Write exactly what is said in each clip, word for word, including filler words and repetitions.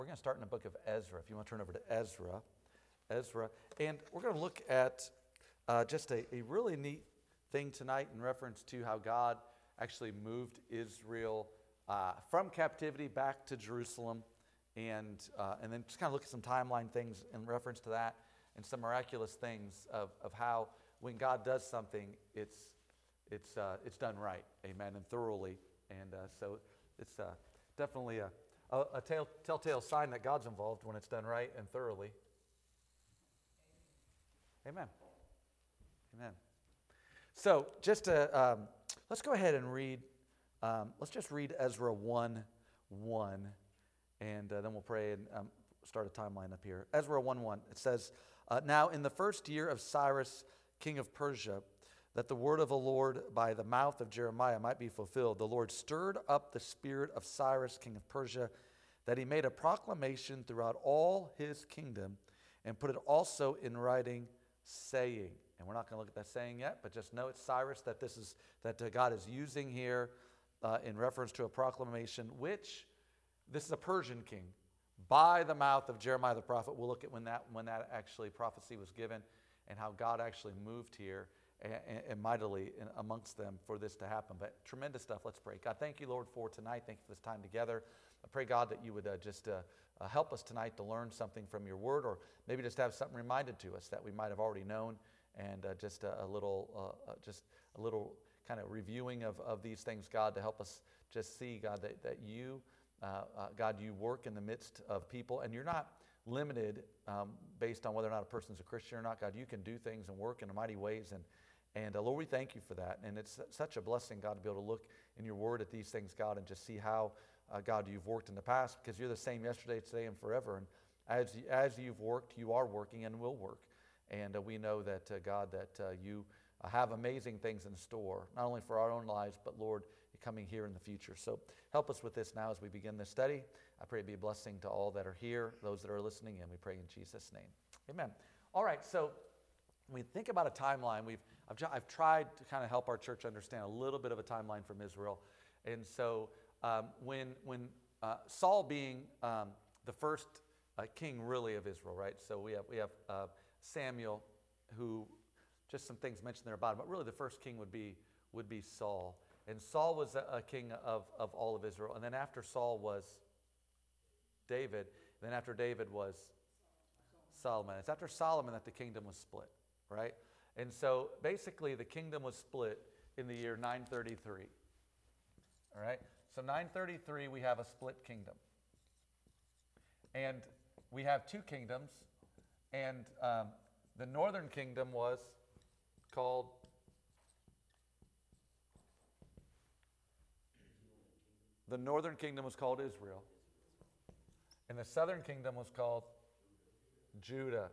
We're going to start in the book of Ezra. If you want to turn over to Ezra, Ezra, and we're going to look at uh, just a, a really neat thing tonight in reference to how God actually moved Israel uh, from captivity back to Jerusalem, and uh, and then just kind of look at some timeline things in reference to that, and some miraculous things of, of how when God does something, it's it's uh, it's done right, amen, and thoroughly, and uh, so it's uh, definitely a a, a tell, telltale sign that God's involved when it's done right and thoroughly. Amen. Amen. So just to, um, let's go ahead and read, um, let's just read Ezra one one, and uh, then we'll pray and um, start a timeline up here. Ezra one one, it says, uh, Now in the first year of Cyrus, king of Persia, that the word of the Lord by the mouth of Jeremiah might be fulfilled, the Lord stirred up the spirit of Cyrus, king of Persia, that he made a proclamation throughout all his kingdom and put it also in writing, saying, and we're not going to look at that saying yet, but just know it's Cyrus that this is that uh, God is using here uh, in reference to a proclamation, which this is a Persian king by the mouth of Jeremiah the prophet. We'll look at when that when that actually prophecy was given and how God actually moved here and, and mightily in, amongst them for this to happen. But tremendous stuff. Let's pray. God, thank you, Lord, for tonight. Thank you for this time together. I pray, God, that you would uh, just uh, uh, help us tonight to learn something from your word, or maybe just have something reminded to us that we might have already known, and uh, just a, a little, uh, uh, just a little kind of reviewing of, of these things, God, to help us just see, God, that, that you, uh, uh, God, you work in the midst of people, and you're not limited um, based on whether or not a person's a Christian or not. God, you can do things and work in mighty ways, and and uh, Lord, we thank you for that. And it's such a blessing, God, to be able to look in your word at these things, God, and just see how, uh, God, you've worked in the past, because you're the same yesterday, today, and forever. And as, as you've worked, you are working and will work. And uh, we know that, uh, God, that uh, you uh, have amazing things in store, not only for our own lives, but, Lord, coming here in the future. So help us with this now as we begin this study. I pray it be a blessing to all that are here, those that are listening, and we pray in Jesus' name. Amen. All right, so when we think about a timeline, we've I've, I've tried to kind of help our church understand a little bit of a timeline from Israel. And so um, when, when uh, Saul being um, the first uh, king really of Israel, right? So we have, we have uh, Samuel, who, just some things mentioned there about him, but really the first king would be, would be Saul. And Saul was a, a king of, of all of Israel. And then after Saul was David. And then after David was Solomon. It's after Solomon that the kingdom was split, right? And so basically the kingdom was split in the year nine thirty-three. All right? So nine thirty-three, we have a split kingdom. And we have two kingdoms. And um, the northern kingdom was called the northern kingdom was called Israel. And the southern kingdom was called Judah.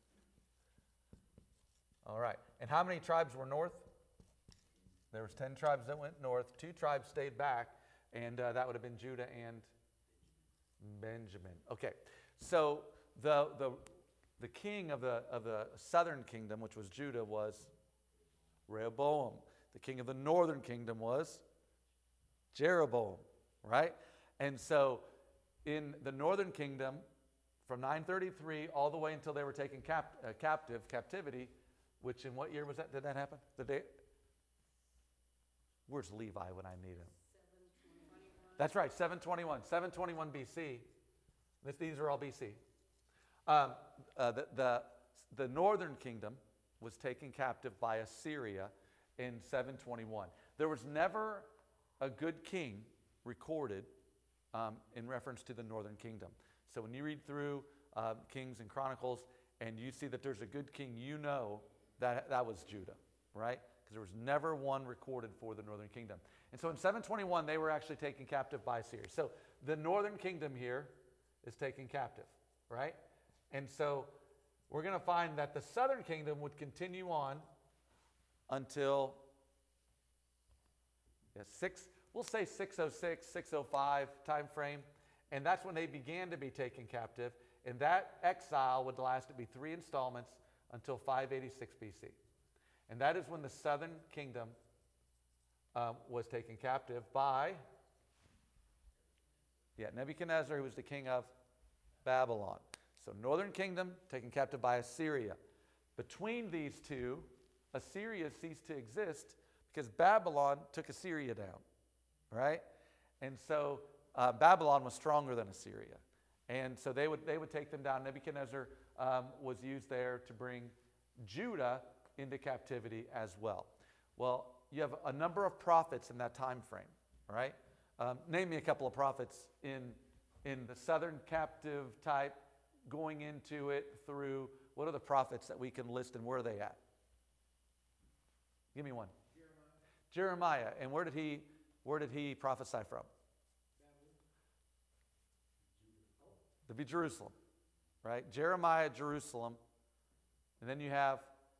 All right. And how many tribes were north? There was ten tribes that went north. Two tribes stayed back, and uh, that would have been Judah and Benjamin. Okay. So the the the king of the of the southern kingdom, which was Judah, was Rehoboam. The king of the northern kingdom was Jeroboam, right? And so in the northern kingdom, from nine thirty-three all the way until they were taken cap, uh, captive, captivity, which in what year was that? Did that happen? The day? Where's Levi when I need him? That's right, seven twenty-one. seven twenty-one B C. This, these are all B C. Um, uh, the, the, the northern kingdom was taken captive by Assyria in seven twenty-one. There was never a good king recorded um, in reference to the northern kingdom. So when you read through uh, Kings and Chronicles and you see that there's a good king, you know that that was Judah, right? Because there was never one recorded for the northern kingdom. And so in seven twenty-one, they were actually taken captive by Assyria. So the northern kingdom here is taken captive, right? And so we're going to find that the southern kingdom would continue on until yeah, six, we'll say six oh six, six oh five time frame. And that's when they began to be taken captive. And that exile would last to be three installments until five eighty-six B C. And that is when the southern kingdom um, was taken captive by yeah, Nebuchadnezzar, who was the king of Babylon. So northern kingdom taken captive by Assyria. Between these two, Assyria ceased to exist because Babylon took Assyria down, right? And so uh, Babylon was stronger than Assyria. And so they would, they would take them down. Nebuchadnezzar um, was used there to bring Judah into captivity as well. Well, you have a number of prophets in that time frame, right? Um, name me a couple of prophets in, in the southern captive type, going into it through. What are the prophets that we can list, and where are they at? Give me one. Jeremiah. Jeremiah. And where did he, where did he prophesy from? To be Jerusalem, right? Jeremiah, Jerusalem. And then you have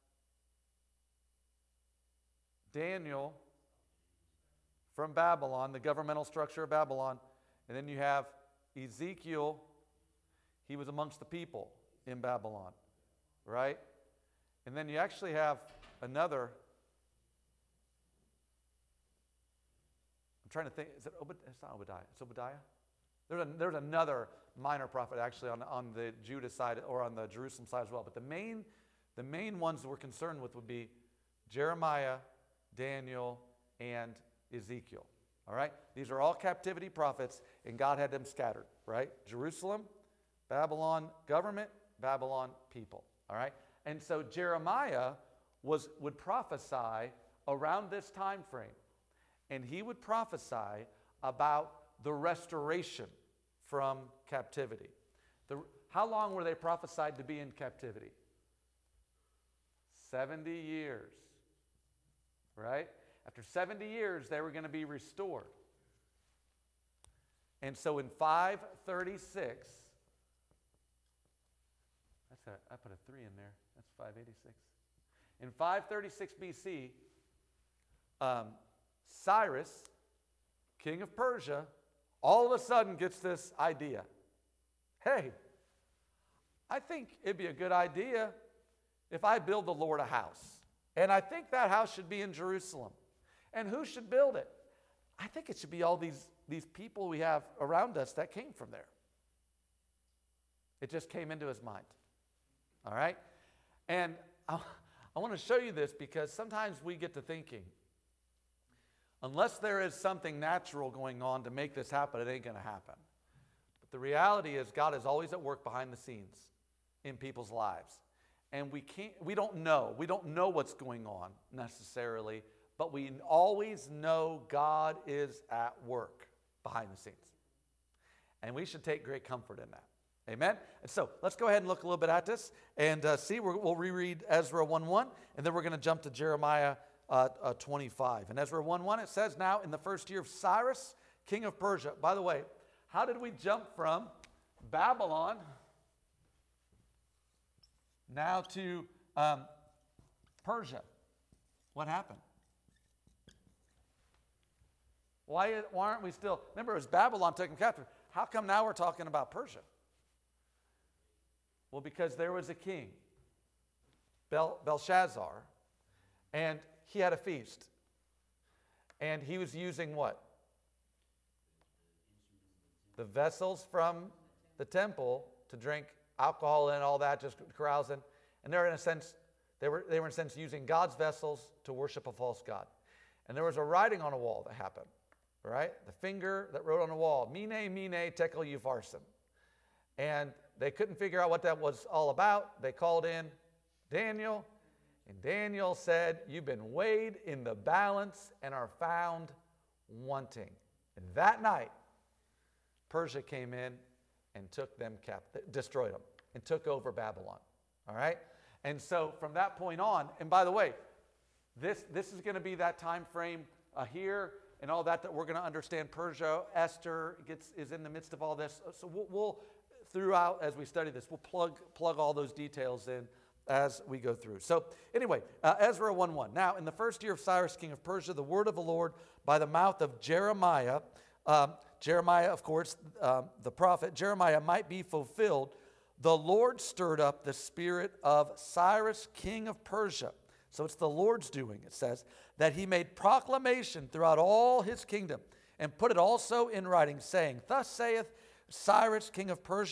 Daniel from Babylon, the governmental structure of Babylon. And then you have Ezekiel. He was amongst the people in Babylon, right? And then you actually have another. I'm trying to think. Is it Obadiah? It's not Obadiah. It's Obadiah. There's, a, there's another minor prophet actually on, on the Judah side or on the Jerusalem side as well. But the main, the main ones that we're concerned with would be Jeremiah, Daniel, and Ezekiel. All right? These are all captivity prophets, and God had them scattered, right? Jerusalem, Babylon government, Babylon people. All right? And so Jeremiah was, would prophesy around this time frame. And he would prophesy about the restoration from captivity. The, how long were they prophesied to be in captivity? seventy years. Right? After seventy years, they were going to be restored. And so in five thirty-six, that's a, I put a three in there. That's five eighty-six. In five thirty-six B C, um, Cyrus, king of Persia, all of a sudden gets this idea. Hey, I think it'd be a good idea if I build the Lord a house. And I think that house should be in Jerusalem. And who should build it? I think it should be all these, these people we have around us that came from there. It just came into his mind. All right? And I, I want to show you this because sometimes we get to thinking, unless there is something natural going on to make this happen, it ain't going to happen. But the reality is God is always at work behind the scenes in people's lives. And we can't, we don't know. We don't know what's going on necessarily, but we always know God is at work behind the scenes. And we should take great comfort in that. Amen? And so let's go ahead and look a little bit at this and uh, see. We're, we'll reread Ezra one one, and then we're going to jump to Jeremiah uh, uh, twenty-five. In Ezra one one, it says, now in the first year of Cyrus, king of Persia. By the way, how did we jump from Babylon now to um, Persia? What happened? Why, why aren't we still... Remember, it was Babylon taken captive. How come now we're talking about Persia? Well, because there was a king, Bel, Belshazzar, and he had a feast. And he was using what? The vessels from the temple to drink alcohol and all that, just carousing. And they're in a sense, they were, they were in a sense using God's vessels to worship a false god. And there was a writing on a wall that happened, right? The finger that wrote on the wall, Mene, Mene, Tekel, Upharsin. And they couldn't figure out what that was all about. They called in Daniel, and Daniel said, you've been weighed in the balance and are found wanting. And that night, Persia came in and took them captive, destroyed them, and took over Babylon. All right? And so from that point on, and by the way, this, this is going to be that time frame uh, here and all that that we're going to understand. Persia, Esther gets, is in the midst of all this. So we'll, we'll throughout, as we study this, we'll plug, plug all those details in as we go through. So anyway, uh, Ezra one one. Now, in the first year of Cyrus, king of Persia, the word of the Lord by the mouth of Jeremiah, um, Jeremiah, of course, um, the prophet, Jeremiah might be fulfilled. The Lord stirred up the spirit of Cyrus, king of Persia. So it's the Lord's doing, it says, that he made proclamation throughout all his kingdom and put it also in writing, saying, thus saith Cyrus, king of Persia,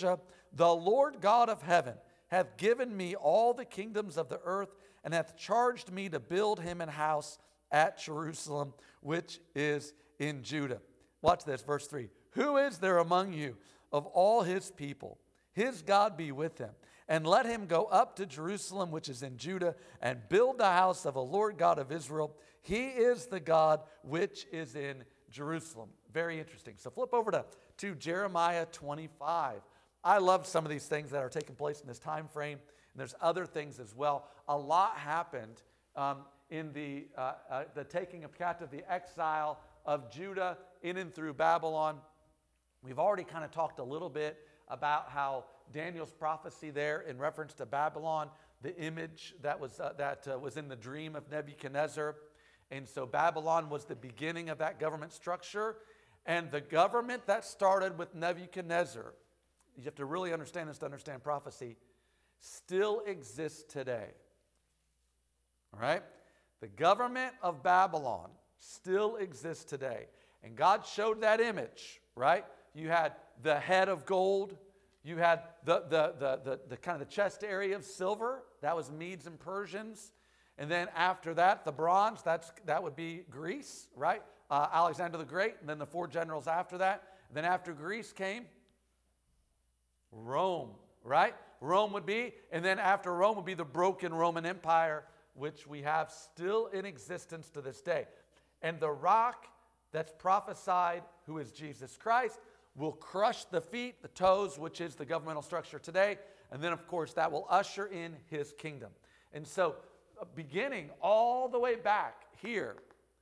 the Lord God of heaven hath given me all the kingdoms of the earth, and hath charged me to build him an house at Jerusalem, which is in Judah. Watch this, verse three. Who is there among you of all his people? His God be with him. And let him go up to Jerusalem, which is in Judah, and build the house of the Lord God of Israel. He is the God which is in Jerusalem. Very interesting. So flip over to, to Jeremiah twenty-five. I love some of these things that are taking place in this time frame. And there's other things as well. A lot happened um, in the, uh, uh, the taking of captive, the exile of Judah in and through Babylon. We've already kind of talked a little bit about how Daniel's prophecy there in reference to Babylon, the image that was, uh, that, uh, was in the dream of Nebuchadnezzar. And so Babylon was the beginning of that government structure. And the government that started with Nebuchadnezzar, you have to really understand this to understand prophecy, still exists today. All right? The government of Babylon still exists today. And God showed that image, right? You had the head of gold. You had the, the, the, the, the kind of the chest area of silver. That was Medes and Persians. And then after that, the bronze, that's, that would be Greece, right? Uh, Alexander the Great, and then the four generals after that. And then after Greece came Rome, right? Rome would be, and then after Rome would be the broken Roman Empire, which we have still in existence to this day. And the rock that's prophesied, who is Jesus Christ, will crush the feet, the toes, which is the governmental structure today. And then, of course, that will usher in his kingdom. And so, beginning all the way back here,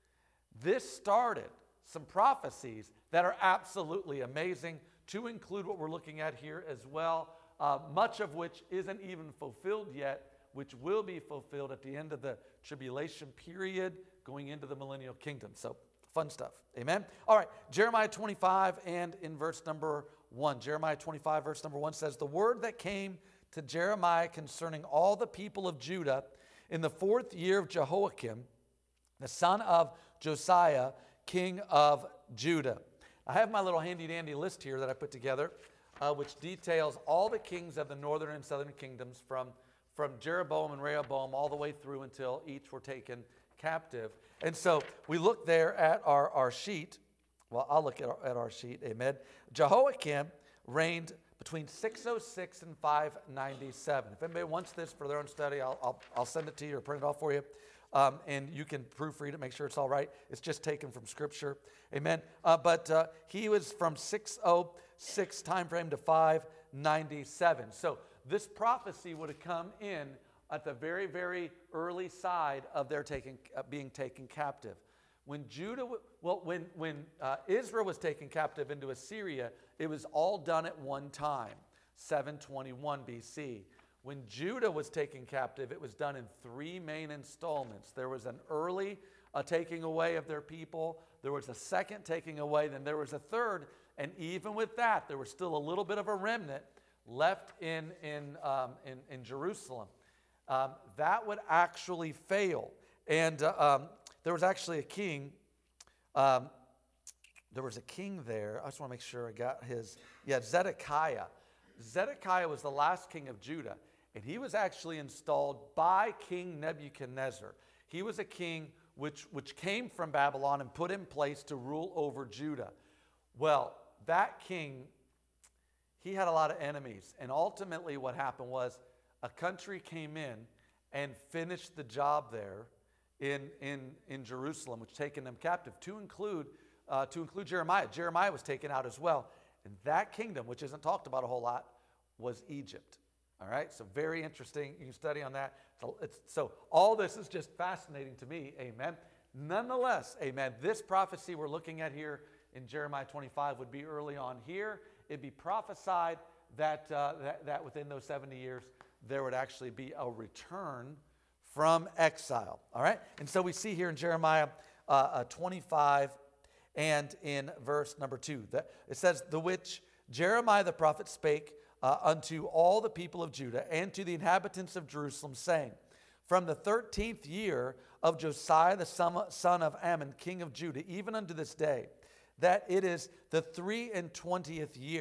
this started some prophecies that are absolutely amazing, to include what we're looking at here as well, uh, much of which isn't even fulfilled yet, which will be fulfilled at the end of the tribulation period, going into the millennial kingdom. So, fun stuff. Amen? All right, Jeremiah twenty-five and in verse number one. Jeremiah twenty-five, verse number one says, the word that came to Jeremiah concerning all the people of Judah in the fourth year of Jehoiakim, the son of Josiah, king of Judah. I have my little handy-dandy list here that I put together, uh, which details all the kings of the northern and southern kingdoms from, from Jeroboam and Rehoboam all the way through until each were taken captive. And so we look there at our, our sheet. Well, I'll look at our, at our sheet. Amen. Jehoiakim reigned between six oh six and five ninety-seven. If anybody wants this for their own study, I'll, I'll, I'll send it to you or print it off for you. Um, and you can proofread it, make sure it's all right. It's just taken from Scripture. Amen. Uh, but uh, he was from six oh six time frame to five ninety-seven. So this prophecy would have come in at the very, very early side of their taking, uh, being taken captive. When Judah, well, when, when uh, Israel was taken captive into Assyria, it was all done at one time, seven twenty-one B C. When Judah was taken captive, it was done in three main installments. There was an early uh, taking away of their people. There was a second taking away. Then there was a third. And even with that, there was still a little bit of a remnant left in, in, um, in, in Jerusalem. Um, that would actually fail. And uh, um, there was actually a king. Um, there was a king there. I just want to make sure I got his. Yeah, Zedekiah. Zedekiah was the last king of Judah. And he was actually installed by King Nebuchadnezzar. He was a king which, which came from Babylon and put in place to rule over Judah. Well, that king, he had a lot of enemies. And ultimately what happened was a country came in and finished the job there in, in, in Jerusalem, which taken them captive, to include, uh, to include Jeremiah. Jeremiah was taken out as well. And that kingdom, which isn't talked about a whole lot, was Egypt. All right, so very interesting. You can study on that. So, it's, so all this is just fascinating to me. Amen. Nonetheless, amen, this prophecy we're looking at here in Jeremiah twenty-five would be early on here. It'd be prophesied that, uh, that, that within those seventy years, there would actually be a return from exile. All right, and so we see here in Jeremiah uh, uh, twenty-five and in verse number two, that it says, the which Jeremiah the prophet spake Uh, unto all the people of Judah and to the inhabitants of Jerusalem, saying, from the thirteenth year of Josiah the son of Ammon, king of Judah, even unto this day, that it is the three and twentieth year,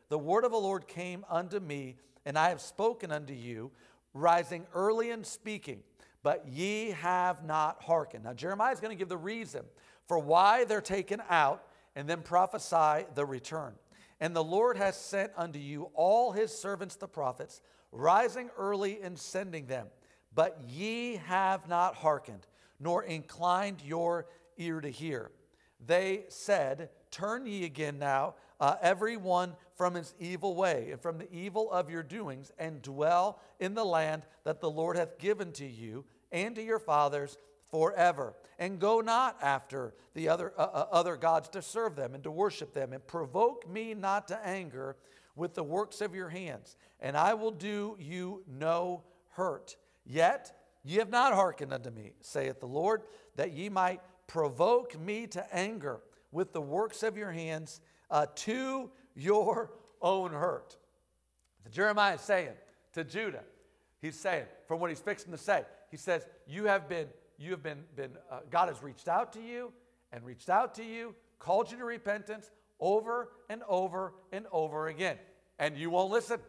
the word of the Lord came unto me, and I have spoken unto you, rising early and speaking, but ye have not hearkened. Now Jeremiah is going to give the reason for why they're taken out, and then prophesy the return. And the Lord has sent unto you all his servants the prophets, rising early and sending them. But ye have not hearkened, nor inclined your ear to hear. They said, turn ye again now, uh, every one from his evil way, and from the evil of your doings, and dwell in the land that the Lord hath given to you and to your fathers forever. And go not after the other, uh, uh, other gods to serve them and to worship them, and provoke me not to anger with the works of your hands, and I will do you no hurt. Yet ye have not hearkened unto me, saith the Lord, that ye might provoke me to anger with the works of your hands, uh, to your own hurt. So Jeremiah is saying to Judah, he's saying, from what he's fixing to say, he says, you have been, you have been, been uh, God has reached out to you and reached out to you, called you to repentance over and over and over again, and you won't listen.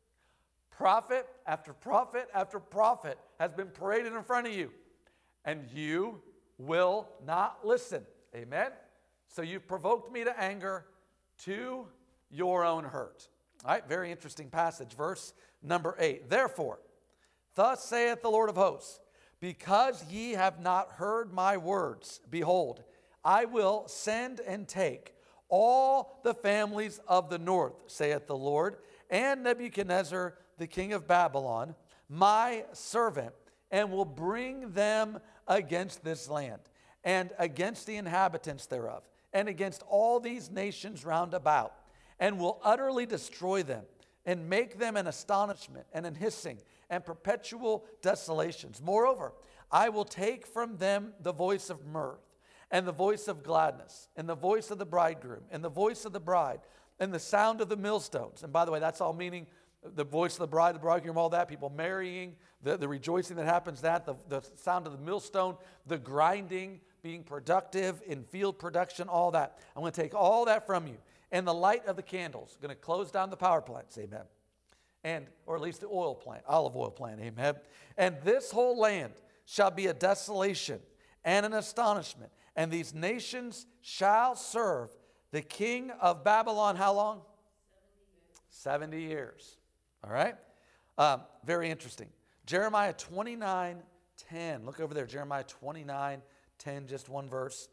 Prophet after prophet after prophet has been paraded in front of you, and you will not listen. Amen? So you've provoked me to anger to your own hurt. All right, very interesting passage. Verse number eight. Therefore, thus saith the Lord of hosts, because ye have not heard my words, behold, I will send and take all the families of the north, saith the Lord, and Nebuchadnezzar, the king of Babylon, my servant, and will bring them against this land, and against the inhabitants thereof, and against all these nations round about, and will utterly destroy them, and make them an astonishment, and an hissing, and perpetual desolations. Moreover, I will take from them the voice of mirth, and the voice of gladness, and the voice of the bridegroom, and the voice of the bride, and the sound of the millstones. And by the way, that's all meaning the voice of the bride, the bridegroom, all that, people marrying, the, the rejoicing that happens, that, the, the sound of the millstone, the grinding, being productive in field production, all that. I'm going to take all that from you. And the light of the candles, going to close down the power plants, amen. And, or at least the oil plant, olive oil plant, amen. And this whole land shall be a desolation and an astonishment. And these nations shall serve the king of Babylon, how long? seventy years. seventy years. All right? Um, very interesting. Jeremiah twenty-nine ten. Look over there. Jeremiah twenty-nine ten, just one verse.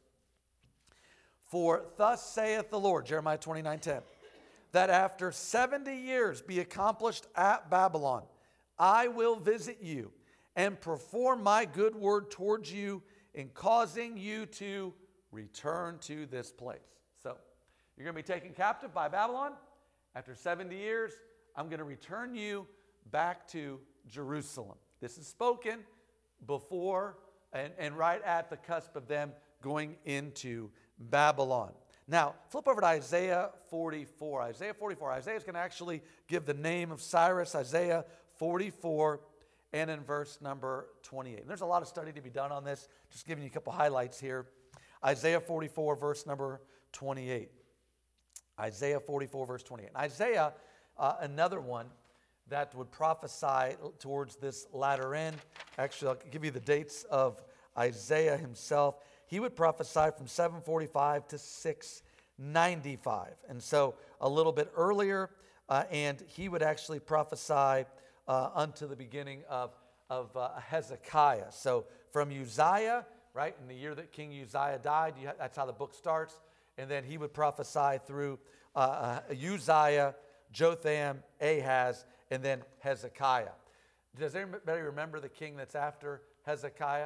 For thus saith the Lord, Jeremiah twenty-nine ten, that after seventy years be accomplished at Babylon, I will visit you and perform my good word towards you in causing you to return to this place. So, you're going to be taken captive by Babylon. After seventy years, I'm going to return you back to Jerusalem. This is spoken before and, and right at the cusp of them going into Babylon. Now, flip over to Isaiah forty-four. Isaiah forty-four. Isaiah is going to actually give the name of Cyrus. Isaiah forty-four, and in verse number twenty-eight. And there's a lot of study to be done on this. Just giving you a couple highlights here. Isaiah forty-four, verse number twenty-eight. Isaiah forty-four, verse twenty-eight. And Isaiah, uh, another one that would prophesy towards this latter end. Actually, I'll give you the dates of Isaiah himself. He would prophesy from seven forty-five to six ninety-five. And so a little bit earlier, uh, and he would actually prophesy uh, unto the beginning of, of uh, Hezekiah. So from Uzziah, right, in the year that King Uzziah died, you ha- that's how the book starts. And then he would prophesy through uh, uh, Uzziah, Jotham, Ahaz, and then Hezekiah. Does anybody remember the king that's after Hezekiah?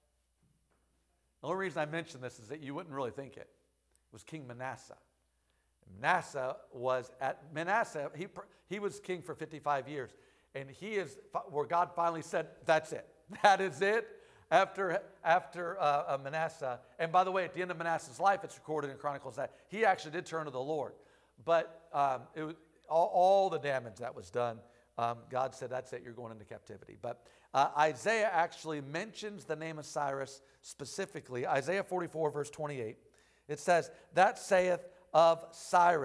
The only reason I mention this is that you wouldn't really think it. It was King Manasseh. Manasseh was at Manasseh, he, he was king for fifty-five years. And he is where God finally said, that's it. That is it. After, after uh, Manasseh, and by the way, at the end of Manasseh's life, it's recorded in Chronicles that he actually did turn to the Lord. But um, it was all, all the damage that was done, um, God said, that's it, you're going into captivity. But uh, Isaiah actually mentions the name of Cyrus specifically. Isaiah forty-four, verse twenty-eight. It says, that saith of Cyrus,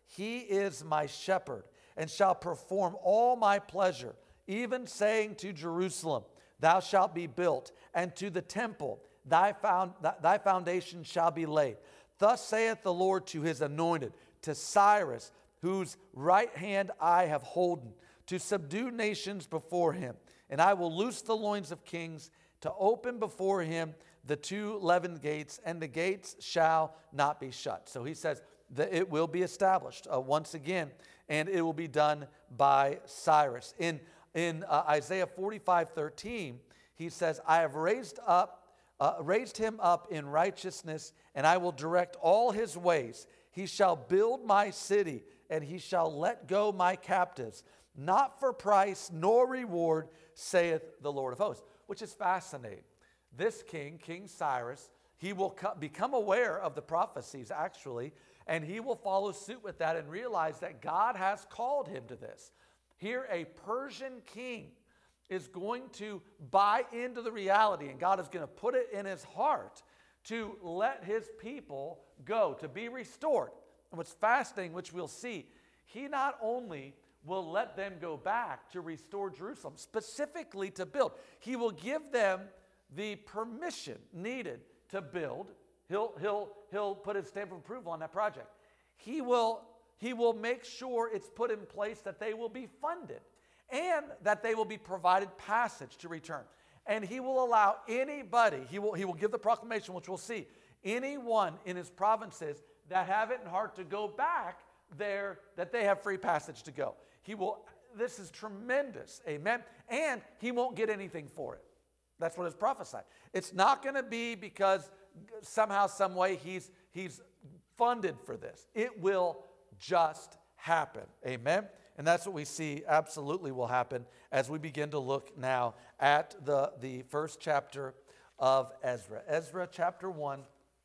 he is my shepherd, and shall perform all my pleasure, even saying to Jerusalem, thou shalt be built, and to the temple, thy, found, thy foundation shall be laid. Thus saith the Lord to his anointed, to Cyrus, whose right hand I have holden, to subdue nations before him. And I will loose the loins of kings, to open before him the two leavened gates, and the gates shall not be shut. So he says that it will be established uh, once again, and it will be done by Cyrus. In, in uh, Isaiah forty-five thirteen, he says, I have raised up, uh, raised him up in righteousness, and I will direct all his ways. He shall build my city, and he shall let go my captives, not for price nor reward, saith the Lord of hosts. Which is fascinating. This king, King Cyrus, he will co- become aware of the prophecies, actually, and he will follow suit with that and realize that God has called him to this. Here, a Persian king is going to buy into the reality, and God is going to put it in his heart to let his people go, to be restored. And what's fascinating, which we'll see, he not only will let them go back to restore Jerusalem, specifically to build. He will give them the permission needed to build. He'll, he'll, he'll put his stamp of approval on that project. He will, he will make sure it's put in place that they will be funded and that they will be provided passage to return. And he will allow anybody, he will, he will give the proclamation, which we'll see, anyone in his provinces that have it in heart to go back there, that they have free passage to go. He will, this is tremendous, amen? And he won't get anything for it. That's what is prophesied. It's not going to be because somehow, some way he's, he's funded for this. It will just happen, amen? And that's what we see absolutely will happen as we begin to look now at the, the first chapter of Ezra. Ezra chapter one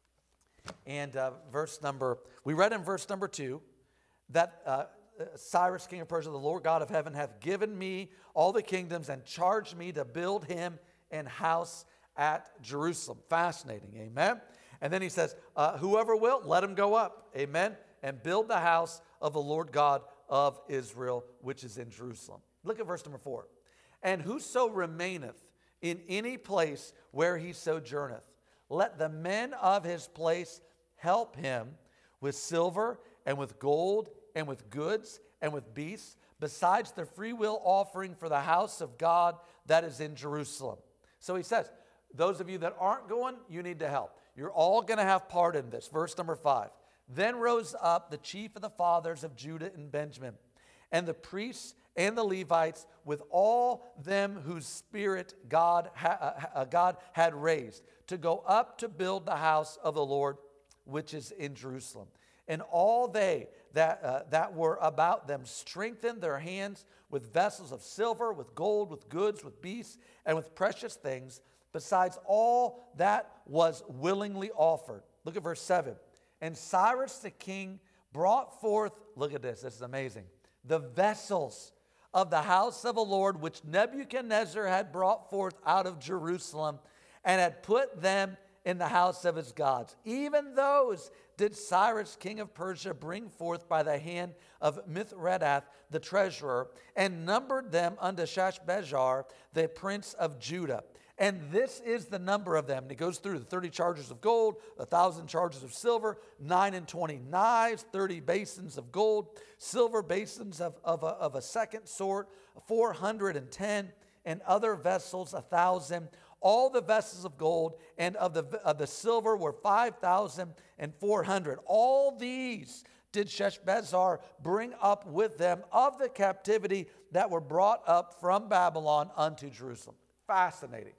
and uh, verse number, we read in verse number two that uh, Cyrus, king of Persia, the Lord God of heaven, hath given me all the kingdoms and charged me to build him an house at Jerusalem. Fascinating, amen? And then he says, uh, whoever will, let him go up, amen, and build the house of the Lord God of Israel, which is in Jerusalem. Look at verse number four. And whoso remaineth in any place where he sojourneth, let the men of his place help him with silver and with gold and with goods and with beasts, besides the freewill offering for the house of God that is in Jerusalem. So he says, those of you that aren't going, you need to help. You're all going to have part in this. Verse number five. Then rose up the chief of the fathers of Judah and Benjamin, and the priests and the Levites, with all them whose spirit God, ha- uh, God had raised, to go up to build the house of the Lord, which is in Jerusalem. And all they that, uh, that were about them strengthened their hands with vessels of silver, with gold, with goods, with beasts, and with precious things, besides all that was willingly offered. Look at verse seven. And Cyrus the king brought forth, look at this, this is amazing, the vessels of the house of the Lord, which Nebuchadnezzar had brought forth out of Jerusalem, and had put them in the house of his gods. Even those did Cyrus, king of Persia, bring forth by the hand of Mithredath, the treasurer, and numbered them unto Shashbazzar, the prince of Judah. And this is the number of them. And it goes through the thirty chargers of gold, a thousand chargers of silver, nine and twenty knives, thirty basins of gold, silver basins of, of, a, of a second sort, four hundred and ten, and other vessels, a thousand. All the vessels of gold and of the, of the silver were five thousand and four hundred. All these did Sheshbazzar bring up with them of the captivity that were brought up from Babylon unto Jerusalem. Fascinating.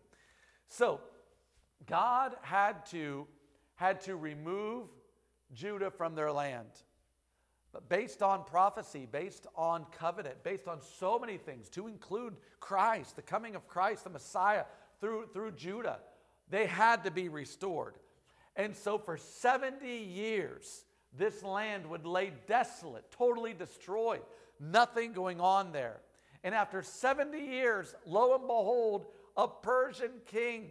So God had to, had to remove Judah from their land. But based on prophecy, based on covenant, based on so many things, to include Christ, the coming of Christ, the Messiah, Through, through Judah, they had to be restored. And so for seventy years, this land would lay desolate, totally destroyed, nothing going on there. And after seventy years, lo and behold, a Persian king,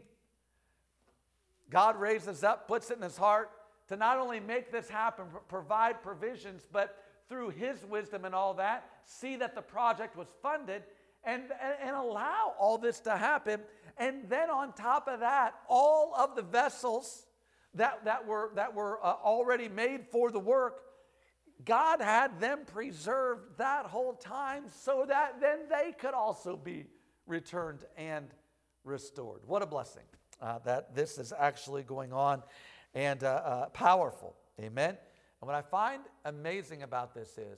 God raises up, puts it in his heart to not only make this happen, provide provisions, but through his wisdom and all that, see that the project was funded and, and, and allow all this to happen. And then on top of that, all of the vessels that, that were, that were uh, already made for the work, God had them preserved that whole time so that then they could also be returned and restored. What a blessing uh, that this is actually going on, and uh, uh, powerful. Amen. And what I find amazing about this is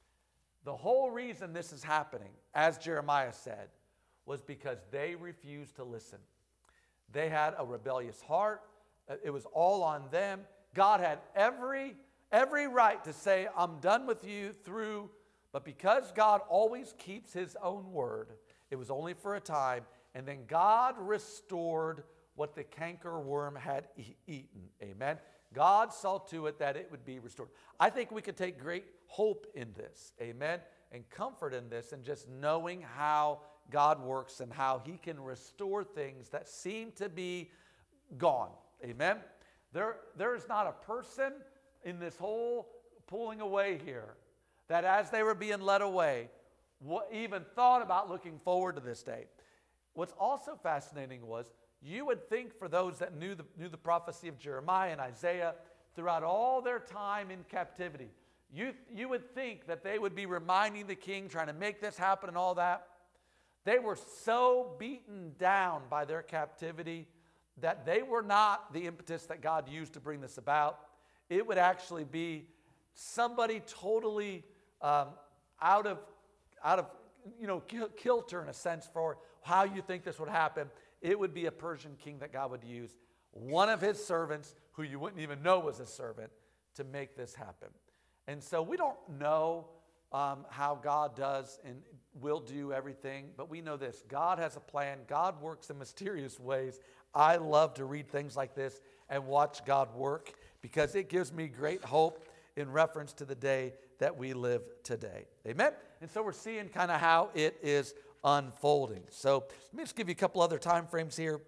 the whole reason this is happening, as Jeremiah said, was because they refused to listen. They had a rebellious heart. It was all on them. God had every every right to say, I'm done with you through, but because God always keeps his own word, it was only for a time, and then God restored what the cankerworm had e- eaten. Amen. God saw to it that it would be restored. I think we could take great hope in this. Amen. And comfort in this, and just knowing how God works and how he can restore things that seem to be gone. Amen. There, there is not a person in this whole pulling away here that as they were being led away, what even thought about looking forward to this day. What's also fascinating was, you would think for those that knew the, knew the prophecy of Jeremiah and Isaiah throughout all their time in captivity, you, you would think that they would be reminding the king, trying to make this happen and all that. They were so beaten down by their captivity that they were not the impetus that God used to bring this about. It would actually be somebody totally um, out of, out of, you know, kilter in a sense for how you think this would happen. It would be a Persian king that God would use, one of his servants who you wouldn't even know was a servant, to make this happen. And so we don't know um, how God does and will do everything, but we know this: God has a plan. God works in mysterious ways. I love to read things like this and watch God work, because it gives me great hope in reference to the day that we live today. Amen? And so we're seeing kind of how it is unfolding. So let me just give you a couple other time frames here.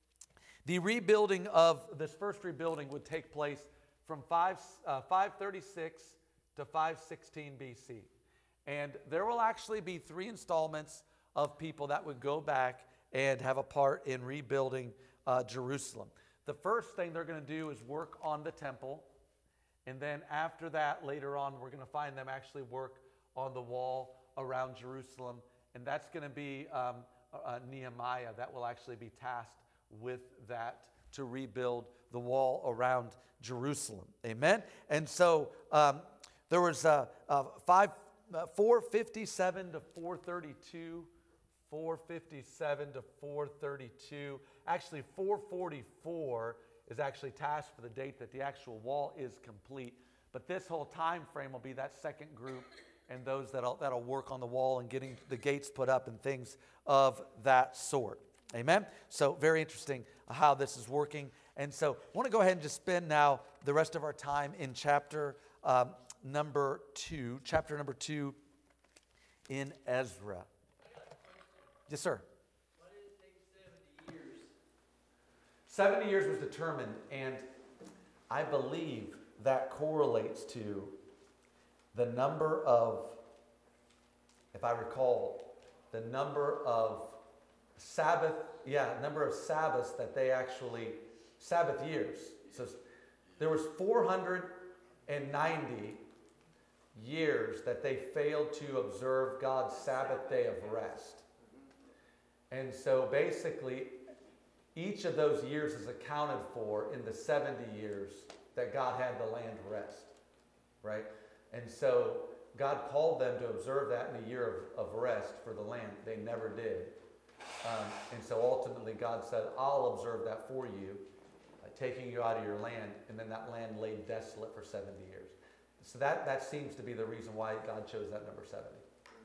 The rebuilding of this first rebuilding would take place from five, uh, five thirty-six to five sixteen B C. And there will actually be three installments of people that would go back and have a part in rebuilding uh, Jerusalem. The first thing they're going to do is work on the temple. And then after that, later on, we're going to find them actually work on the wall around Jerusalem. And that's going to be um, uh, Nehemiah that will actually be tasked with that, to rebuild the wall around Jerusalem. Amen? And so um, there was uh, uh, five, uh, four fifty-seven to four thirty-two. four fifty-seven to four thirty-two. Actually, four forty-four is actually tasked for the date that the actual wall is complete. But this whole time frame will be that second group, and those that'll, that'll work on the wall and getting the gates put up and things of that sort. Amen? So very interesting how this is working. And so I want to go ahead and just spend now the rest of our time in chapter um, number two. Chapter number two in Ezra. Yes, sir. Why did it take seventy years? seventy years was determined, and I believe that correlates to the number of, if I recall, the number of Sabbath, yeah, number of Sabbaths that they actually, Sabbath years. So there was four hundred ninety years that they failed to observe God's Sabbath day of rest. And so basically, each of those years is accounted for in the seventy years that God had the land rest, right? And so God called them to observe that in a year of, of rest for the land. They never did. Um, and so ultimately God said, I'll observe that for you, uh, taking you out of your land. And then that land lay desolate for seventy years. So that, that seems to be the reason why God chose that number seventy.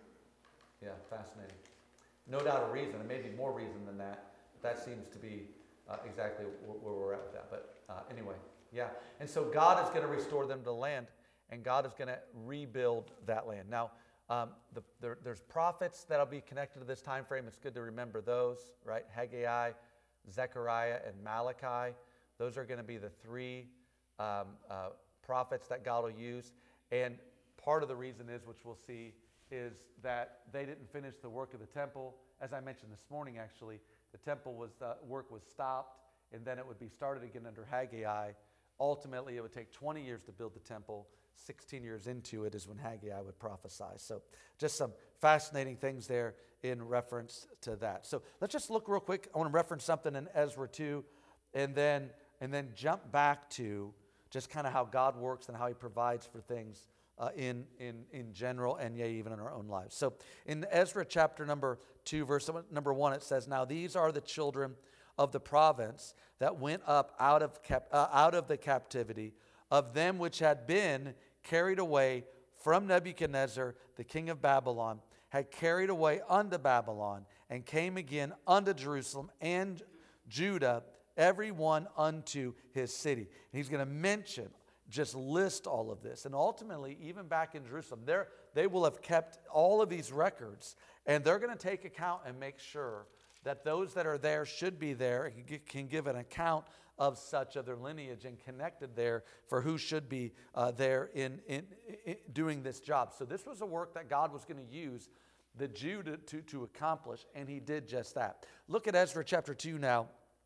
Yeah, fascinating. No doubt a reason. It may be more reason than that. But that seems to be uh, exactly where, where we're at with that. But uh, anyway, yeah. And so God is going to restore them to the land, and God is going to rebuild that land. Now, um, the, there, there's prophets that'll be connected to this time frame. It's good to remember those, right? Haggai, Zechariah, and Malachi. Those are going to be the three um, uh, prophets that God will use. And part of the reason is, which we'll see, is that they didn't finish the work of the temple. As I mentioned this morning, actually, the temple was, uh, work was stopped, and then it would be started again under Haggai. Ultimately, it would take twenty years to build the temple. sixteen years into it is when Haggai would prophesy. So just some fascinating things there in reference to that. So let's just look real quick. I want to reference something in Ezra two, and then, and then jump back to just kind of how God works and how he provides for things uh, in, in, in general, and yea, even in our own lives. So in Ezra chapter number two, verse number one, it says, "Now these are the children of the province that went up out of, cap- uh, out of the captivity of them which had been carried away from Nebuchadnezzar, the king of Babylon, had carried away unto Babylon, and came again unto Jerusalem and Judah, every one unto his city." And he's going to mention, just list all of this. And ultimately, even back in Jerusalem, they will have kept all of these records, and they're going to take account and make sure that those that are there should be there and can give an account of such of their lineage and connected there for who should be uh, there in, in, in doing this job. So this was a work that God was going to use the Jew to, to, to accomplish, and he did just that. Look at Ezra chapter two now,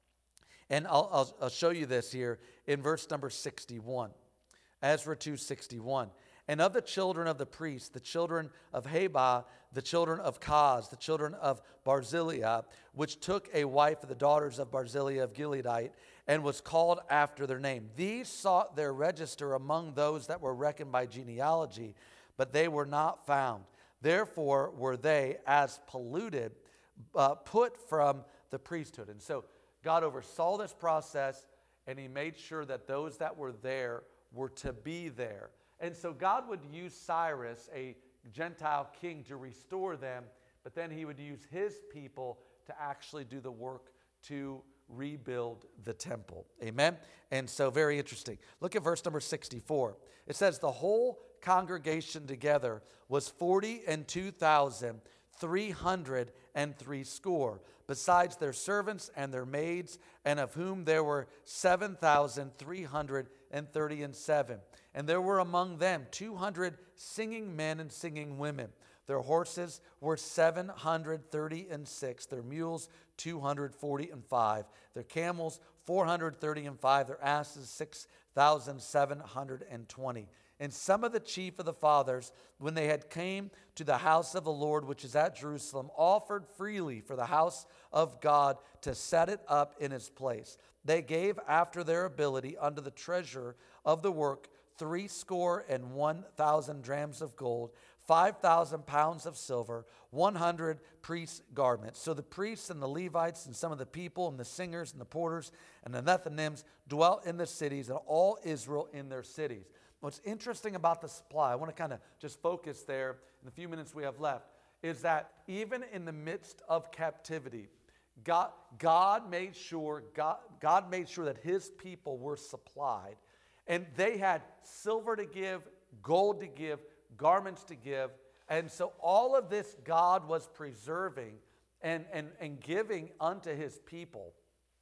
and I'll, I'll, I'll show you this here in verse number sixty-one. Ezra two sixty-one. "And of the children of the priests, the children of Haba, the children of Kaz, the children of Barzillai, which took a wife of the daughters of Barzillai of Gileadite, and was called after their name. These sought their register among those that were reckoned by genealogy, but they were not found. Therefore were they, as polluted, uh, put from the priesthood." And so God oversaw this process, and he made sure that those that were there were to be there. And so God would use Cyrus, a Gentile king, to restore them, but then he would use his people to actually do the work to rebuild the temple. Amen? And so very interesting. Look at verse number sixty-four. It says, "The whole congregation together was forty and two thousand three hundred and three score, besides their servants and their maids, and of whom there were seven thousand three hundred and thirty and seven. And there were among them two hundred singing men and singing women. Their horses were seven hundred thirty and six, their mules two hundred forty and five, their camels four hundred thirty and five, their asses six thousand seven hundred twenty. And some of the chief of the fathers, when they had came to the house of the Lord, which is at Jerusalem, offered freely for the house of God to set it up in its place. They gave after their ability unto the treasurer of the work three score and one thousand drams of gold, five thousand pounds of silver, one hundred priests' garments. So the priests and the Levites and some of the people and the singers and the porters and the Nethinims dwelt in the cities, and all Israel in their cities. What's interesting about the supply, I want to kind of just focus there in the few minutes we have left, is that even in the midst of captivity, God, God made sure God, God made sure that his people were supplied. And they had silver to give, gold to give, garments to give. And so all of this God was preserving and, and, and giving unto his people,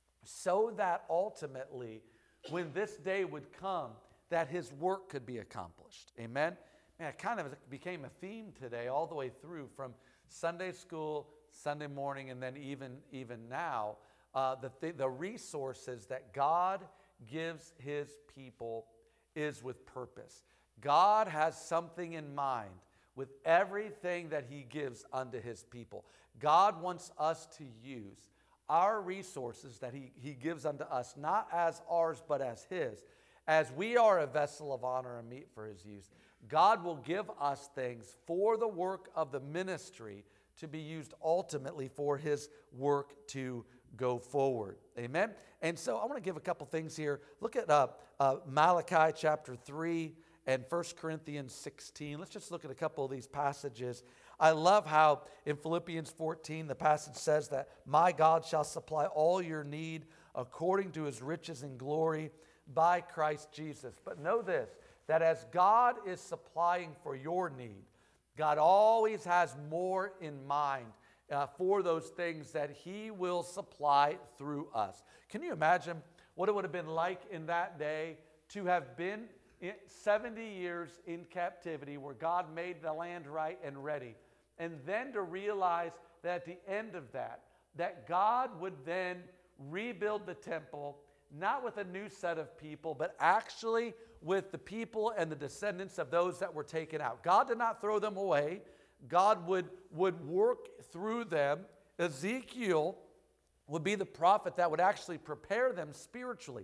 so that ultimately, when this day would come, that his work could be accomplished. Amen? Man, it kind of became a theme today all the way through, from Sunday school, Sunday morning, and then even, even now, uh, the, th- the resources that God gives his people is with purpose. God has something in mind with everything that he gives unto his people. God wants us to use our resources that he, he gives unto us, not as ours, but as his. As we are a vessel of honor and meet for his use, God will give us things for the work of the ministry to be used ultimately for his work to go forward. Amen? And so I want to give a couple things here. Look at uh, uh, Malachi chapter three and First Corinthians sixteen. Let's just look at a couple of these passages. I love how in Philippians fourteen, the passage says that my God shall supply all your need according to his riches and glory by Christ Jesus. But know this, that as God is supplying for your need, God always has more in mind uh, for those things that he will supply through us. Can you imagine what it would have been like in that day to have been in seventy years in captivity where God made the land right and ready. And then to realize that at the end of that, that God would then rebuild the temple, not with a new set of people, but actually with the people and the descendants of those that were taken out. God did not throw them away. God would, would work through them. Ezekiel would be the prophet that would actually prepare them spiritually.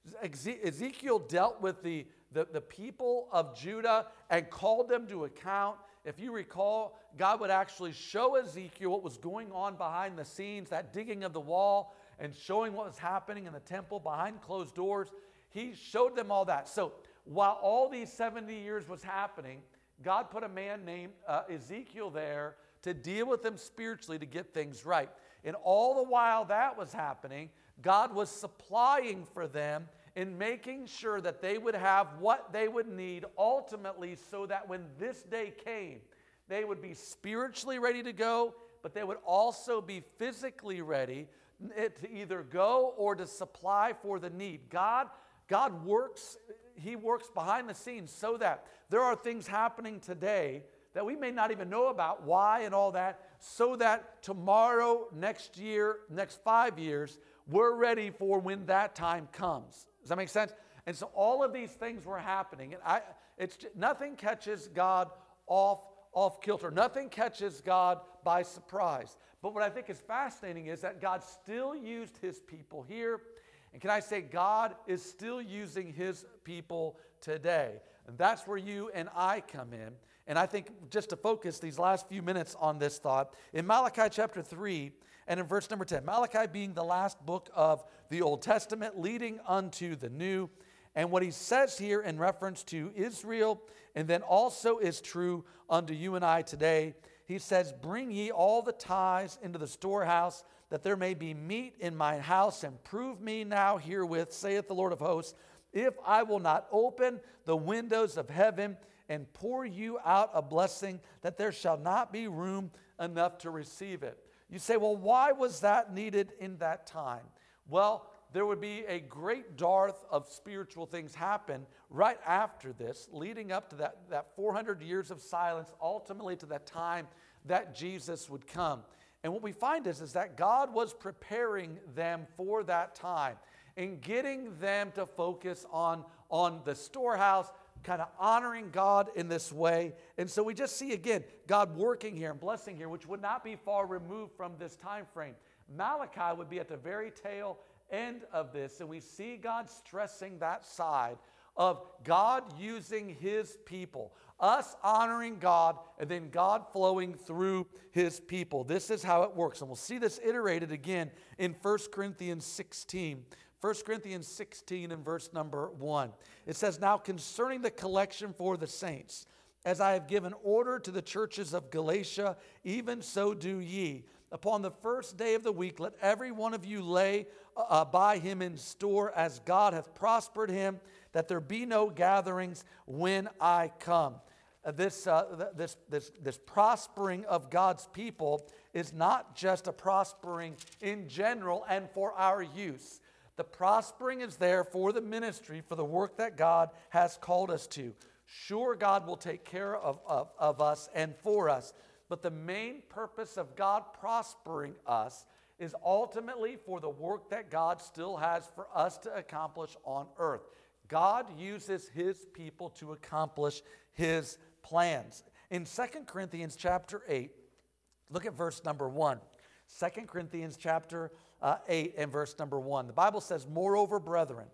Ezekiel dealt with the, the, the people of Judah and called them to account. If you recall, God would actually show Ezekiel what was going on behind the scenes, that digging of the wall and showing what was happening in the temple behind closed doors. He showed them all that. So while all these seventy years was happening, God put a man named uh, Ezekiel there to deal with them spiritually to get things right. And all the while that was happening, God was supplying for them and making sure that they would have what they would need ultimately so that when this day came, they would be spiritually ready to go, but they would also be physically ready to either go or to supply for the need. God, God works, He works behind the scenes so that there are things happening today that we may not even know about, why and all that, so that tomorrow, next year, next five years, we're ready for when that time comes. Does that make sense? And so all of these things were happening. And I, it's nothing catches God off, off kilter. Nothing catches God by surprise. But what I think is fascinating is that God still used His people here. And can I say God is still using His people today? And that's where you and I come in. And I think just to focus these last few minutes on this thought, in Malachi chapter three and in verse number ten, Malachi being the last book of the Old Testament leading unto the New, and what he says here in reference to Israel, and then also is true unto you and I today, he says, bring ye all the tithes into the storehouse, that there may be meat in mine house, and prove me now herewith, saith the Lord of hosts, if I will not open the windows of heaven and pour you out a blessing, that there shall not be room enough to receive it. You say, well, why was that needed in that time? Well, there would be a great dearth of spiritual things happen right after this, leading up to that, that four hundred years of silence, ultimately to that time that Jesus would come. And what we find is, is that God was preparing them for that time and getting them to focus on, on the storehouse, kind of honoring God in this way. And so we just see again God working here and blessing here, which would not be far removed from this time frame. Malachi would be at the very tail end of this, and we see God stressing that side of God using His people, us honoring God, and then God flowing through His people. This is how it works, and we'll see this iterated again in First Corinthians sixteen. First Corinthians sixteen and verse number one. It says, now concerning the collection for the saints, as I have given order to the churches of Galatia, even so do ye. Upon the first day of the week, let every one of you lay uh, by him in store, as God hath prospered him, that there be no gatherings when I come. Uh, this, uh, this, this, this prospering of God's people is not just a prospering in general and for our use. The prospering is there for the ministry, for the work that God has called us to. Sure, God will take care of, of, of us and for us, but the main purpose of God prospering us is ultimately for the work that God still has for us to accomplish on earth. God uses His people to accomplish His plans. In Second Corinthians chapter eight, look at verse number one. Second Corinthians chapter uh, eight and verse number one. The Bible says, moreover, brethren,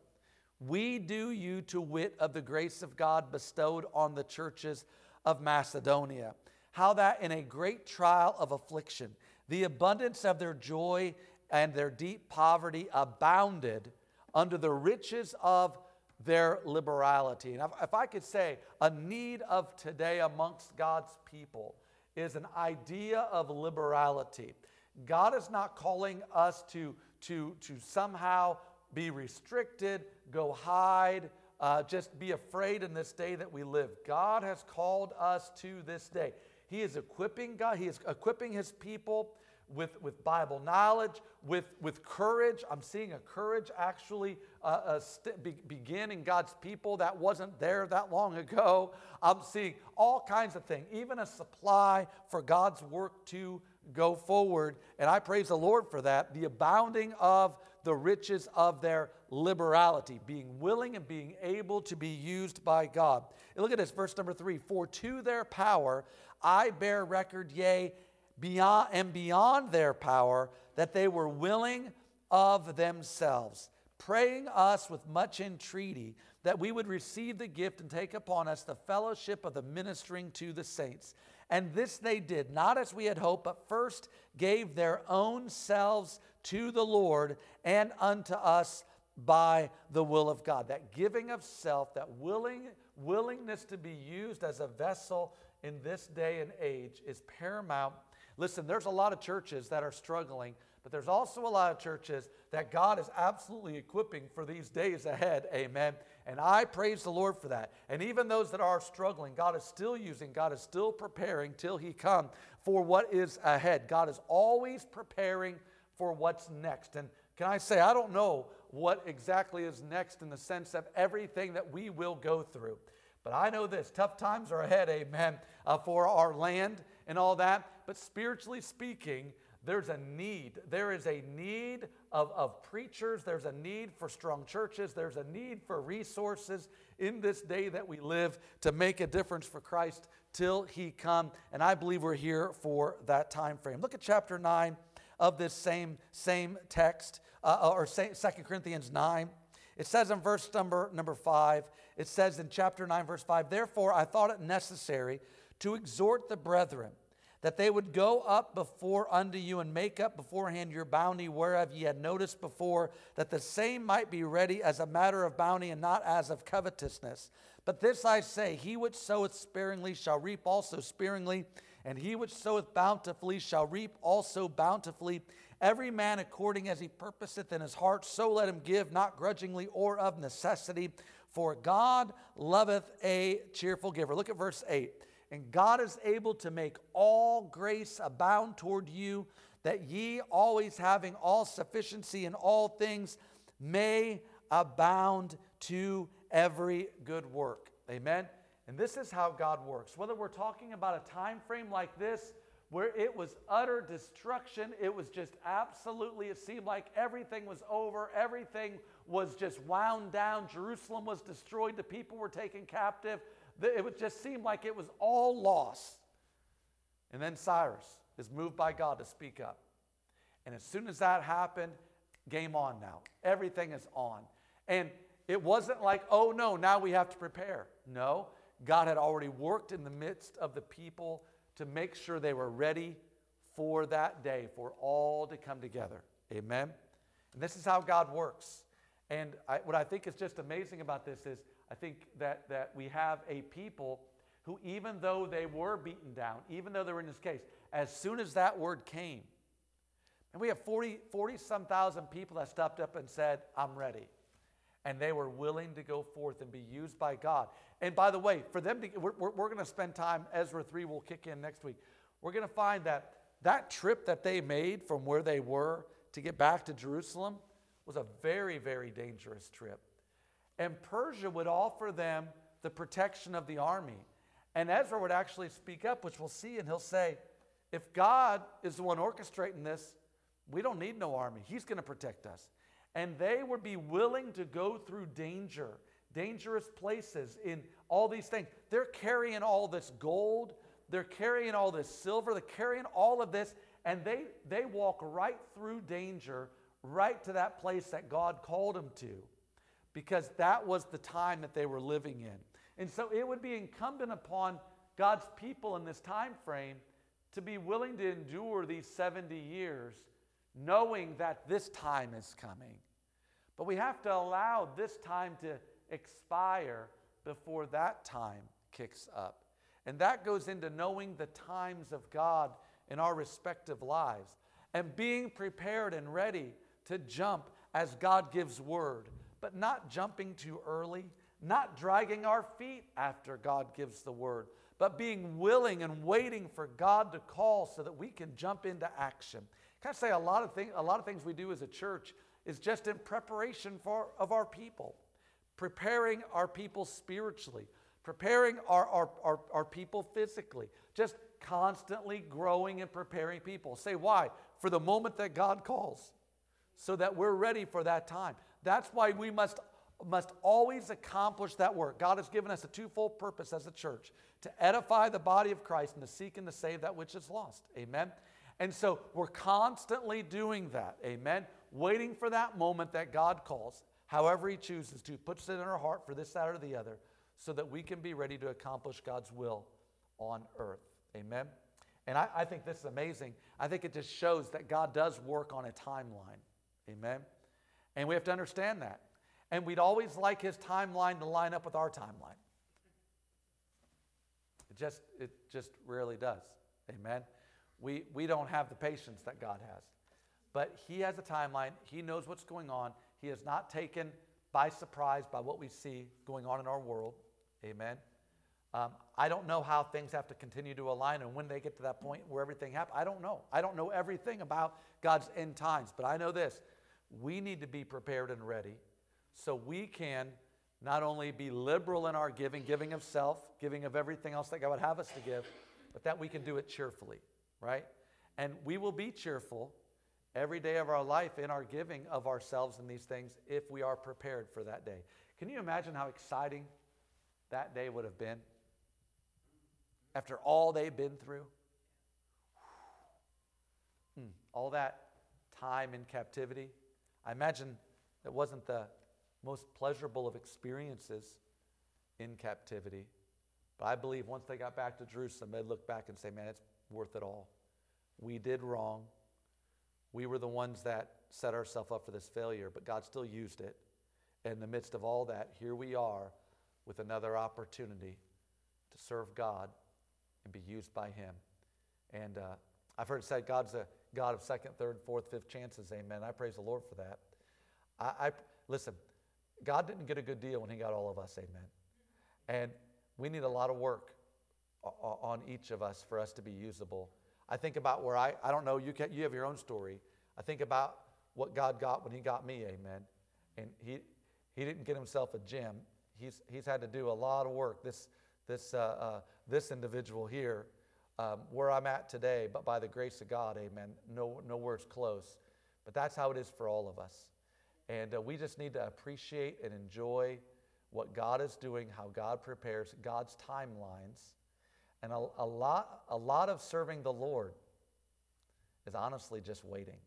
we do you to wit of the grace of God bestowed on the churches of Macedonia, how that in a great trial of affliction, the abundance of their joy and their deep poverty abounded under the riches of their liberality. And if, if I could say, a need of today amongst God's people is an idea of liberality. God is not calling us to, to, to somehow be restricted, go hide, uh, just be afraid in this day that we live. God has called us to this day. He is equipping God. He is equipping His people with, with Bible knowledge, with, with courage. I'm seeing a courage actually uh, uh, st- be, begin in God's people that wasn't there that long ago. I'm seeing all kinds of things, even a supply for God's work to go forward. And I praise the Lord for that. The abounding of the riches of their liberality, being willing and being able to be used by God. And look at this, verse number three. For to their power I bear record, yea, beyond and beyond their power, that they were willing of themselves, praying us with much entreaty that we would receive the gift and take upon us the fellowship of the ministering to the saints. And this they did, not as we had hoped, but first gave their own selves to the Lord and unto us by the will of God. That giving of self, that willing, willingness to be used as a vessel in this day and age is paramount. Listen, there's a lot of churches that are struggling, but there's also a lot of churches that God is absolutely equipping for these days ahead. Amen. And I praise the Lord for that. And even those that are struggling, God is still using, God is still preparing till He come for what is ahead. God is always preparing for what's next. And can I say, I don't know what exactly is next in the sense of everything that we will go through. But I know this, tough times are ahead, amen, uh, for our land and all that. But spiritually speaking, there's a need. There is a need of, of preachers. There's a need for strong churches. There's a need for resources in this day that we live to make a difference for Christ till He come. And I believe we're here for that time frame. Look at chapter nine of this same, same text, uh, or Second Corinthians nine. It says in verse number, number five, it says in chapter nine, verse five, therefore I thought it necessary to exhort the brethren, that they would go up before unto you and make up beforehand your bounty, whereof ye had noticed before, that the same might be ready as a matter of bounty and not as of covetousness. But this I say, he which soweth sparingly shall reap also sparingly, and he which soweth bountifully shall reap also bountifully. Every man according as he purposeth in his heart, so let him give, not grudgingly or of necessity, for God loveth a cheerful giver. Look at verse eight. And God is able to make all grace abound toward you, that ye always having all sufficiency in all things may abound to every good work. Amen? And this is how God works. Whether we're talking about a time frame like this, where it was utter destruction, it was just absolutely, it seemed like everything was over, everything was just wound down, Jerusalem was destroyed, the people were taken captive. It would just seem like it was all lost. And then Cyrus is moved by God to speak up. And as soon as that happened, game on now. Everything is on. And it wasn't like, oh no, now we have to prepare. No, God had already worked in the midst of the people to make sure they were ready for that day, for all to come together. Amen? And this is how God works. And I, what I think is just amazing about this is, I think that, that we have a people who, even though they were beaten down, even though they were in this case, as soon as that word came, and we have forty, forty some thousand people that stepped up and said, I'm ready. And they were willing to go forth and be used by God. And by the way, for them to, we're, we're, we're going to spend time, Ezra three will kick in next week. We're going to find that that trip that they made from where they were to get back to Jerusalem was a very, very dangerous trip. And Persia would offer them the protection of the army. And Ezra would actually speak up, which we'll see, and he'll say, if God is the one orchestrating this, we don't need no army. He's going to protect us. And they would be willing to go through danger, dangerous places in all these things. They're carrying all this gold. They're carrying all this silver. They're carrying all of this. And they, they walk right through danger, right to that place that God called them to, because that was the time that they were living in. And so it would be incumbent upon God's people in this time frame to be willing to endure these seventy years, knowing that this time is coming. But we have to allow this time to expire before that time kicks up. And that goes into knowing the times of God in our respective lives and being prepared and ready to jump as God gives word, but not jumping too early, not dragging our feet after God gives the word, but being willing and waiting for God to call so that we can jump into action. Can I say a lot of things, a lot of things we do as a church is just in preparation for of our people, preparing our people spiritually, preparing our, our, our, our people physically, just constantly growing and preparing people. Say why? For the moment that God calls, so that we're ready for that time. That's why we must, must always accomplish that work. God has given us a twofold purpose as a church, to edify the body of Christ and to seek and to save that which is lost. Amen? And so we're constantly doing that. Amen? Waiting for that moment that God calls, however He chooses to, puts it in our heart for this, that, or the other, so that we can be ready to accomplish God's will on earth. Amen? And I, I think this is amazing. I think it just shows that God does work on a timeline. Amen? And we have to understand that. And we'd always like His timeline to line up with our timeline. It just, it just rarely does. Amen? We, we don't have the patience that God has. But He has a timeline. He knows what's going on. He is not taken by surprise by what we see going on in our world. Amen? Um, I don't know how things have to continue to align and when they get to that point where everything happens. I don't know. I don't know everything about God's end times. But I know this. We need to be prepared and ready so we can not only be liberal in our giving, giving of self, giving of everything else that God would have us to give, but that we can do it cheerfully, right? And we will be cheerful every day of our life in our giving of ourselves in these things if we are prepared for that day. Can you imagine how exciting that day would have been after all they've been through? Hmm. All that time in captivity. I imagine it wasn't the most pleasurable of experiences in captivity. But I believe once they got back to Jerusalem, they'd look back and say, man, it's worth it all. We did wrong. We were the ones that set ourselves up for this failure, but God still used it. In the midst of all that, here we are with another opportunity to serve God and be used by Him. And uh, I've heard it said God's a God of second, third, fourth, fifth chances. Amen. I praise the Lord for that. I, I listen, God didn't get a good deal when He got all of us. Amen. And we need a lot of work on each of us for us to be usable. I think about where I, I don't know, you can, you have your own story. I think about what God got when He got me, amen. And He He didn't get Himself a gym. He's He's had to do a lot of work. This this uh, uh, this individual here, um, where I'm at today, but by the grace of God, amen. No nowhere's close. But that's how it is for all of us. And uh, we just need to appreciate and enjoy what God is doing, how God prepares, God's timelines. And a, a lot, a lot of serving the Lord is honestly just waiting.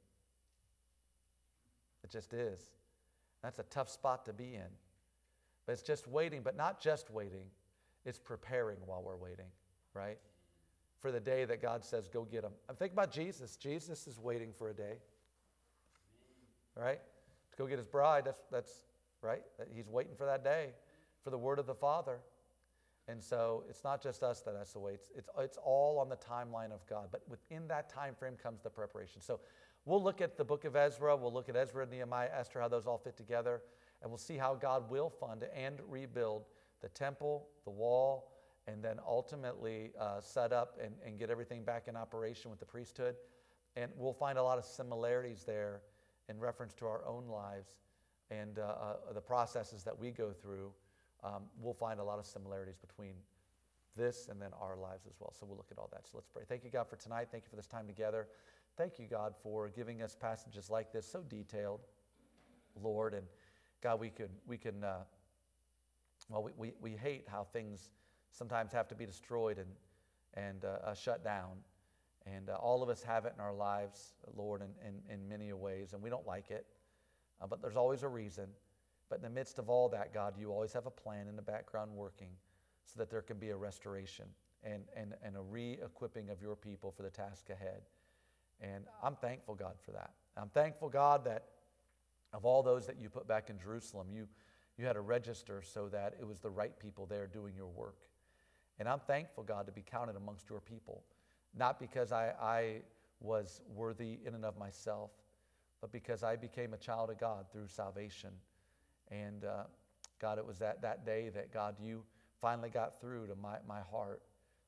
It just is. That's a tough spot to be in. But it's just waiting, but not just waiting. It's preparing while we're waiting, right? For the day that God says, go get them. I'm thinking about Jesus. Jesus is waiting for a day, right? To go get His bride, that's, that's right? He's waiting for that day, for the word of the Father. And so it's not just us that has to wait. It's, it's, it's all on the timeline of God. But within that time frame comes the preparation. So we'll look at the book of Ezra. We'll look at Ezra, Nehemiah, Esther, how those all fit together. And we'll see how God will fund and rebuild the temple, the wall, and then ultimately uh, set up and, and get everything back in operation with the priesthood. And we'll find a lot of similarities there in reference to our own lives and uh, uh, the processes that we go through. Um, we'll find a lot of similarities between this and then our lives as well. So we'll look at all that. So let's pray. Thank you, God, for tonight. Thank you for this time together. Thank you, God, for giving us passages like this, so detailed, Lord. And God, we can, we can uh, well, we, we, we hate how things sometimes have to be destroyed and, and uh, uh, shut down. And uh, all of us have it in our lives, Lord, in, in, in many ways, and we don't like it. Uh, but there's always a reason. But in the midst of all that, God, you always have a plan in the background working so that there can be a restoration and, and, and a re-equipping of your people for the task ahead. And I'm thankful, God, for that. I'm thankful, God, that of all those that you put back in Jerusalem, you, you had a register so that it was the right people there doing your work. And I'm thankful, God, to be counted amongst your people, not because I, I was worthy in and of myself, but because I became a child of God through salvation. And uh, God, it was that, that day that, God, you finally got through to my, my heart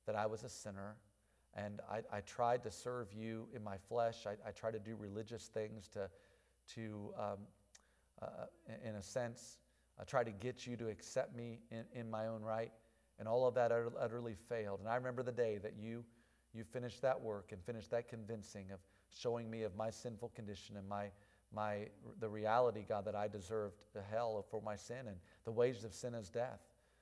that I was a sinner, and I, I tried to serve you in my flesh. I, I tried to do religious things to, to um, uh, in a sense, I tried to get you to accept me in, in my own right, and all of that utterly failed. And I remember the day that you, you finished that work and finished that convincing of showing me of my sinful condition and my, my the reality, God, that I deserved the hell for my sin, and the wages of sin is death.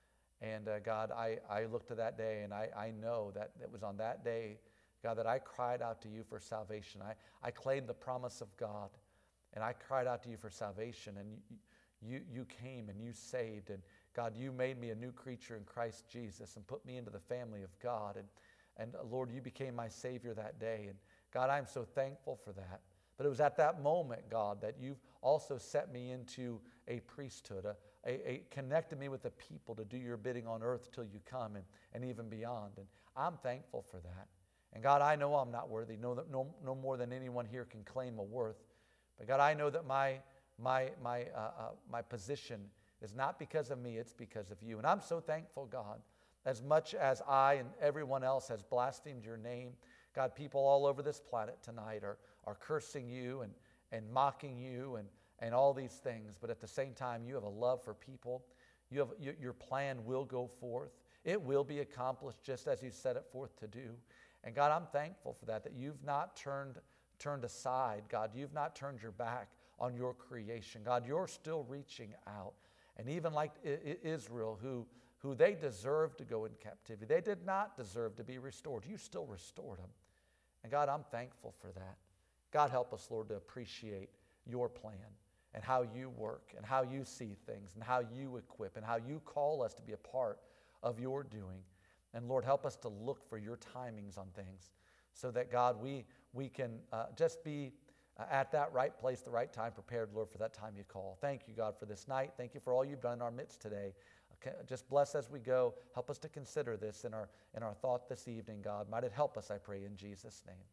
And uh, God, I, I look to that day, and I, I know that it was on that day, God, that I cried out to you for salvation. I, I claimed the promise of God, and I cried out to you for salvation, and you, you, you came and you saved, and God, you made me a new creature in Christ Jesus and put me into the family of God, and, and uh, Lord, you became my Savior that day, and God, I'm so thankful for that. But it was at that moment, God, that you've also set me into a priesthood, a, a, a connected me with the people to do your bidding on earth till you come, and, and even beyond. And I'm thankful for that. And God, I know I'm not worthy, no, no, no more than anyone here can claim a worth. But God, I know that my, my, my, uh, uh, my position is not because of me, it's because of you. And I'm so thankful, God, as much as I and everyone else has blasphemed your name, God, people all over this planet tonight are, are cursing you and, and mocking you and, and all these things. But at the same time, you have a love for people. You have, you, your plan will go forth. It will be accomplished just as you set it forth to do. And God, I'm thankful for that, that you've not turned, turned aside. God, you've not turned your back on your creation. God, you're still reaching out. And even like Israel, who, who they deserved to go in captivity. They did not deserve to be restored. You still restored them. And God, I'm thankful for that. God, help us, Lord, to appreciate your plan and how you work and how you see things and how you equip and how you call us to be a part of your doing. And Lord, help us to look for your timings on things so that, God, we, we can uh, just be uh, at that right place, the right time, prepared, Lord, for that time you call. Thank you, God, for this night. Thank you for all you've done in our midst today. Okay, just bless as we go. Help us to consider this in our, in our thought this evening, God. Might it help us, I pray, in Jesus' name.